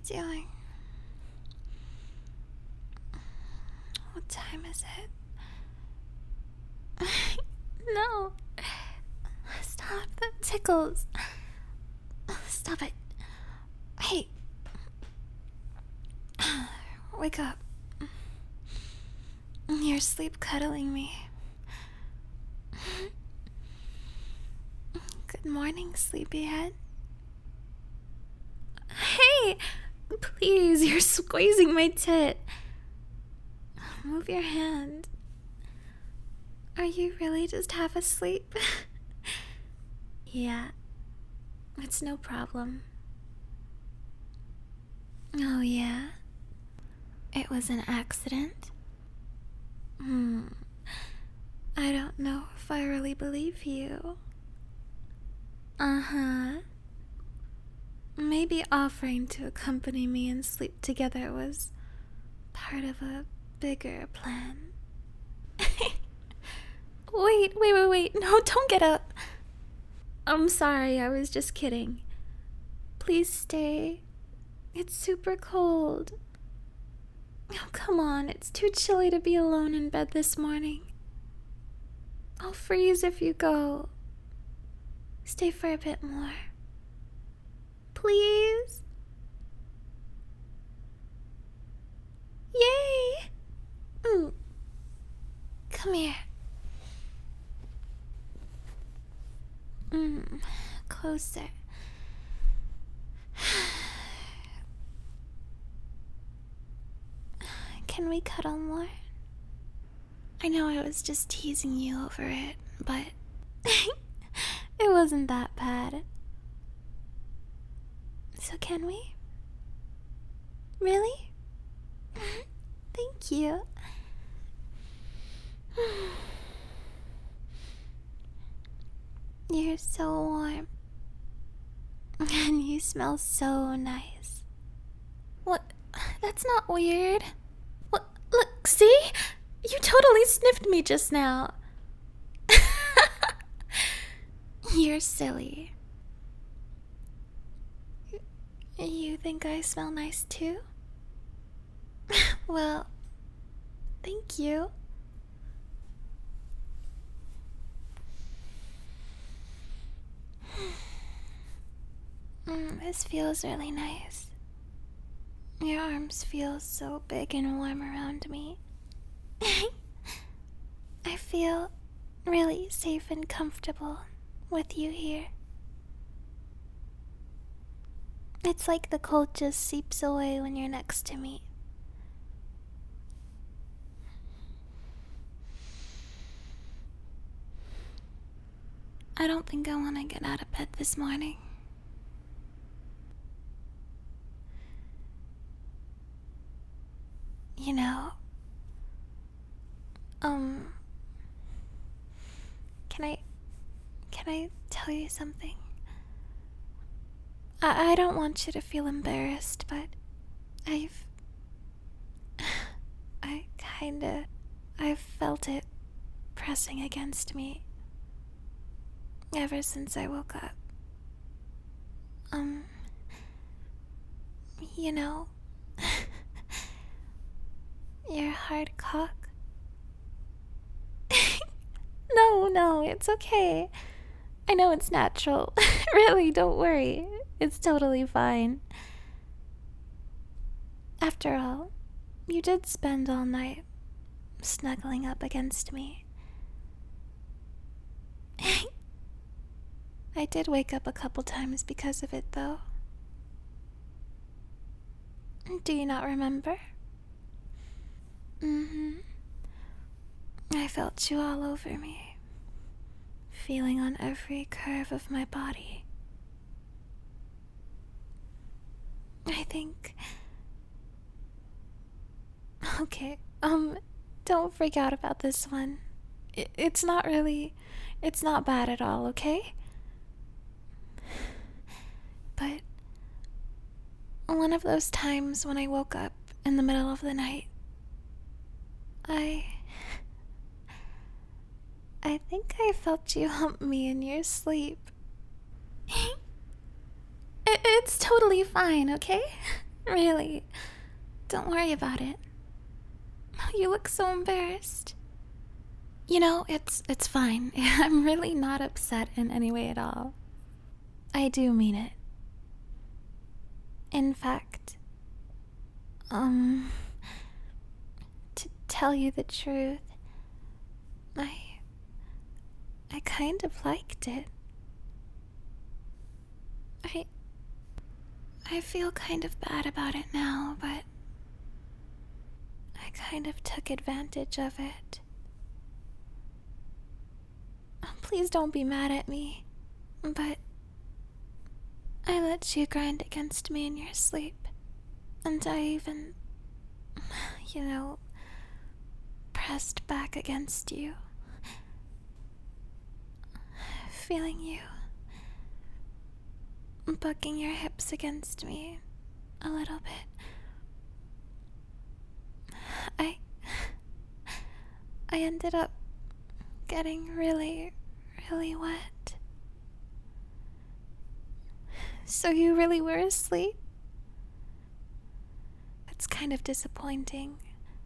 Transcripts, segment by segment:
doing? What time is it? No. Stop. That tickles. Stop it. Hey. Wake up. You're sleep cuddling me. Good morning, sleepyhead. Hey! Please, you're squeezing my tit. Move your hand. Are you really just half asleep? Yeah. It's no problem. Oh, yeah? It was an accident? I don't know if I really believe you. Uh-huh. Maybe offering to accompany me and sleep together was part of a bigger plan. Wait. No, don't get up. I'm sorry, I was just kidding. Please stay. It's super cold. Oh, come on, it's too chilly to be alone in bed this morning. I'll freeze if you go. Stay for a bit more. Please? Yay! Come here. Closer. Can we cuddle more? I know I was just teasing you over it, but it wasn't that bad. So can we? Really? Thank you. You're so warm. And you smell so nice. What? That's not weird. What? Look, see? You totally sniffed me just now. You're silly. You think I smell nice too? Well, thank you. This feels really nice. Your arms feel so big and warm around me. I feel really safe and comfortable with you here. It's like the cold just seeps away when you're next to me. I don't think I want to get out of bed this morning. You know, can I tell you something? I don't want you to feel embarrassed, but I've felt it pressing against me ever since I woke up. You know, your hard cock. No, it's okay. I know it's natural. Really, don't worry. It's totally fine. After all, you did spend all night snuggling up against me. I did wake up a couple times because of it, though. Do you not remember? I felt you all over me, feeling on every curve of my body. I think... Okay, don't freak out about this one. It's not bad at all, okay? But one of those times when I woke up in the middle of the night, I think I felt you hump me in your sleep. It's totally fine, okay? Really. Don't worry about it. You look so embarrassed. It's fine. I'm really not upset in any way at all. I do mean it. In fact, to tell you the truth, I kind of liked it. I feel kind of bad about it now, but I kind of took advantage of it. Please don't be mad at me, but I let you grind against me in your sleep, and I even, pressed back against you, feeling you bucking your hips against me a little bit. I ended up getting really, really wet. So you really were asleep? It's kind of disappointing.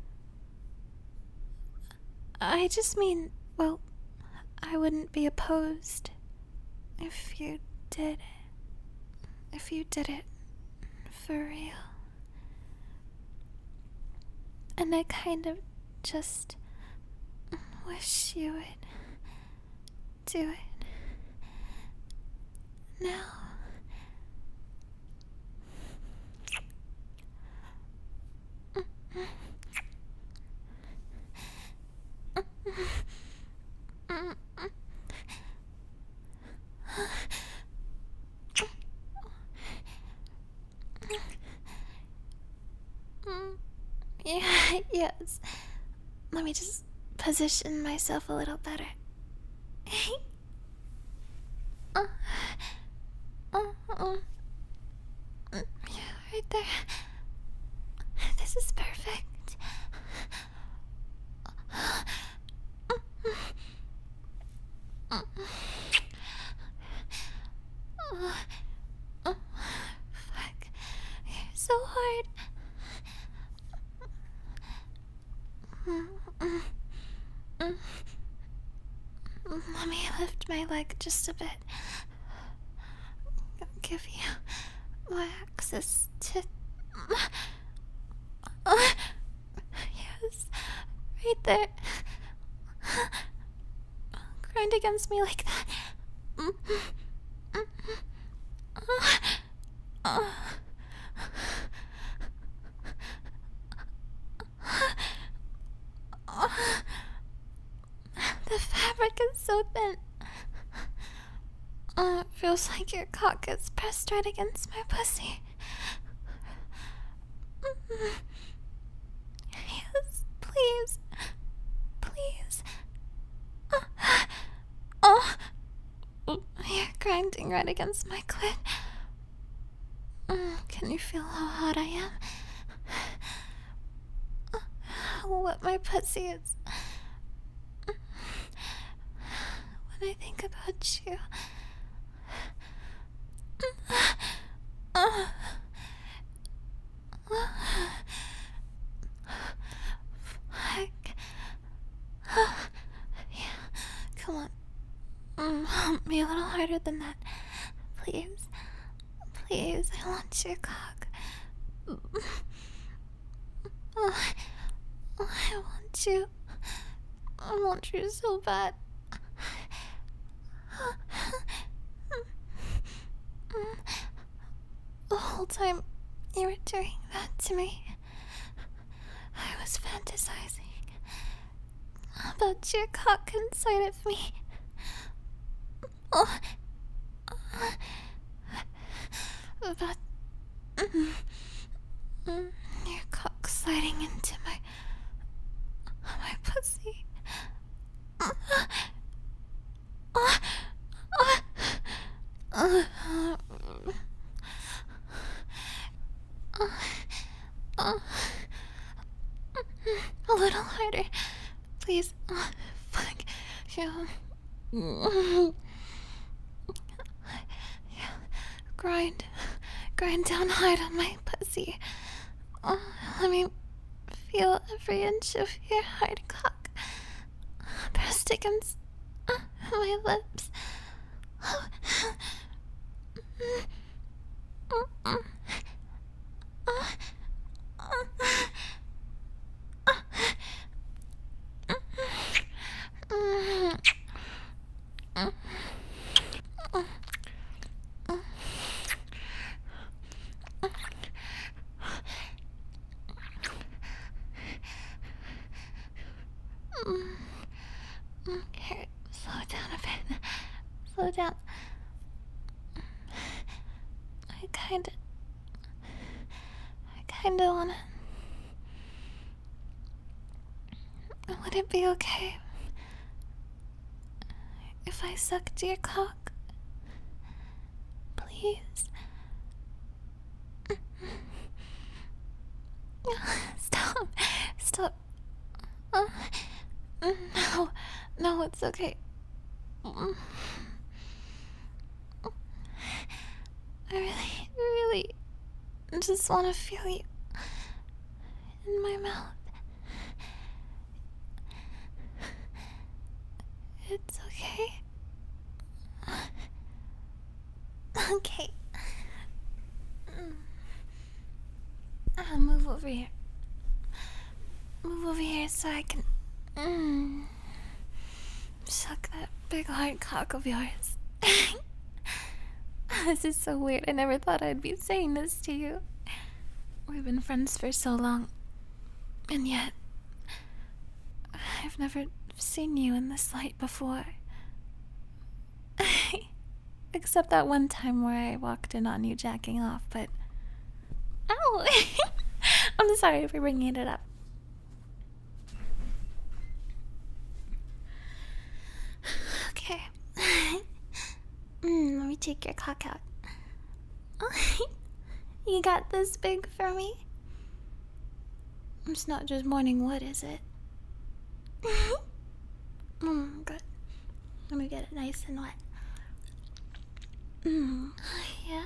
I just mean, well, I wouldn't be opposed if you did it for real. And I kind of just wish you would do it now. Yeah, yes. Let me just position myself a little better. Yeah, right there. This is perfect. Fuck. You're so hard. Let me lift my leg just a bit. I'll give you my access to... Yes, right there. Grind against me like that. The fabric is so thin. It feels like your cock is pressed right against my pussy. Yes, please. Please. You're grinding right against my clit. Can you feel how hot I am? How wet my pussy is. When I think about you. Fuck. Yeah, come on. Hump me a little harder than that. Please. Please, I want your cock. I want you. I want you so bad. The whole time you were doing that to me, I was fantasizing about your cock inside of me. About your cock sliding into my pussy. A little harder, please. Fuck. Yeah. Yeah. Grind grind down hard on my pussy. Let me feel every inch of your hard cock pressed against my lips. Okay, slow down a bit. Slow down. I kinda wanna. Would it be okay if I sucked your cock? Please? Stop. Stop. No, it's okay. I really just want to feel you in my mouth. It's okay. Okay. Move over here. Move over here so I can suck that big hard cock of yours. This is so weird. I never thought I'd be saying this to you. We've been friends for so long, and yet I've never seen you in this light before. Except that one time where I walked in on you jacking off, but... Ow! I'm sorry for bringing it up. Okay. Let me take your cock out. You got this big for me? It's not just morning wood, is it? Good. Let me get it nice and wet. Yeah.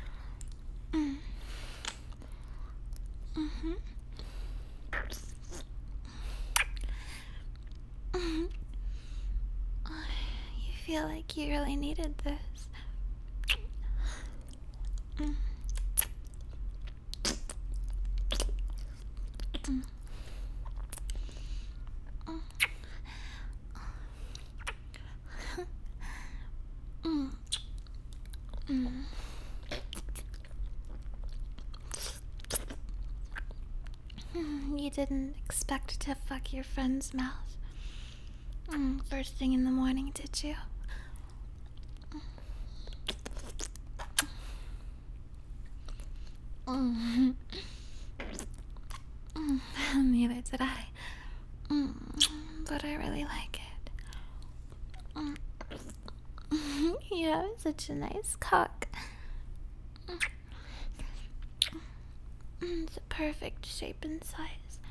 You feel like you really needed this. You didn't expect to fuck your friend's mouth first thing in the morning, did you? Neither did I. But I really like it. You have such a nice cock. It's a perfect shape and size.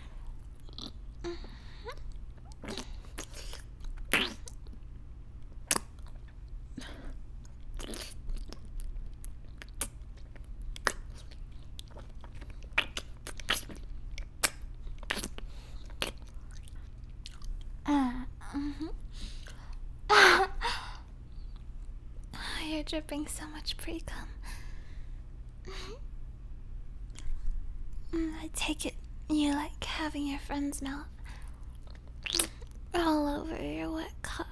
You're dripping so much pre-cum. I take it you like having your friend's mouth all over your wet cock.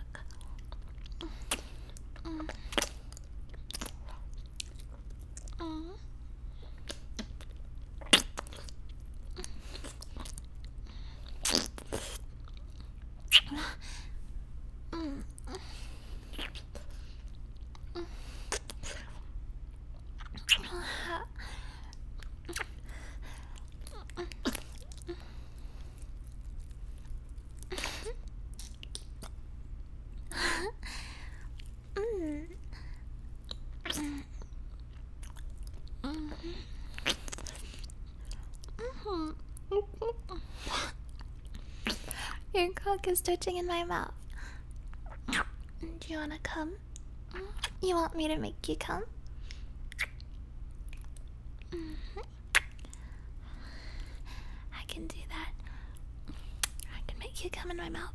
Your cock is touching in my mouth. Do you wanna come? You want me to make you come? Mhm. I can do that. I can make you come in my mouth.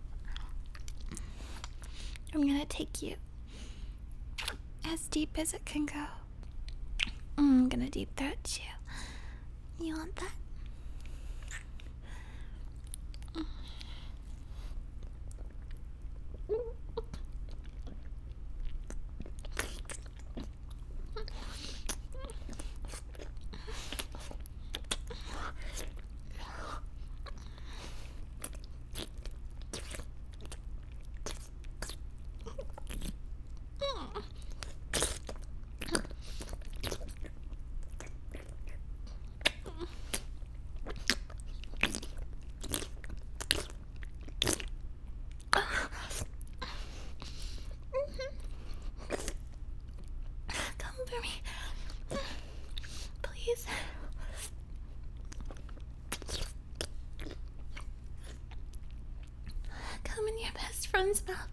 I'm gonna take you as deep as it can go. I'm gonna deep throat you. You want that? Come for me. Please. Come in your best friend's mouth.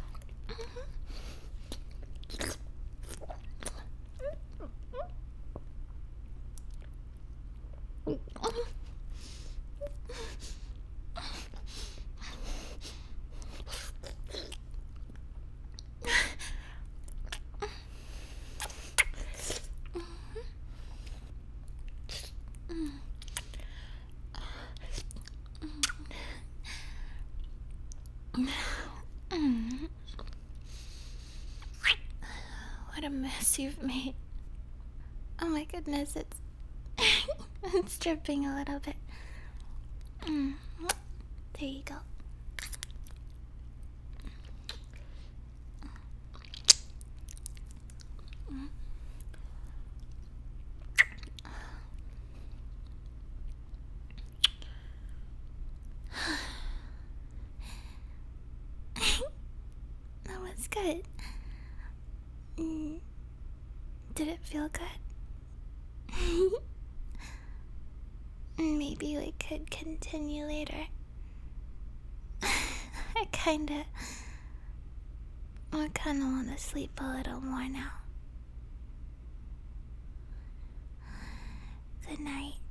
What a mess you've made. Oh my goodness, it's it's dripping a little bit. There you go. That was good. Did it feel good? Maybe we could continue later. I kinda want to sleep a little more now. Good night.